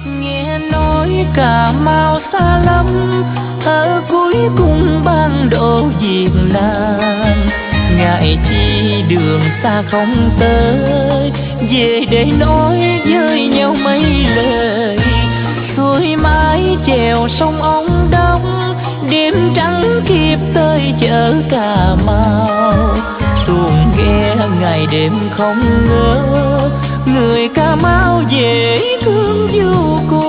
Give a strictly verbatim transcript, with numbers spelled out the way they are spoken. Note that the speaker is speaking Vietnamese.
Nghe nói Cà Mau xa lắm, ở cuối cùng ban độ Việt Nam. Ngại chi đường xa không tới, về để nói với nhau mấy lời. Xuôi mái chèo sông Ông Đốc, đêm trắng kịp tới chợ Cà Mau. Xuồng ghe ngày đêm không ngớt, người Cà Mau dễ thương vô cùng.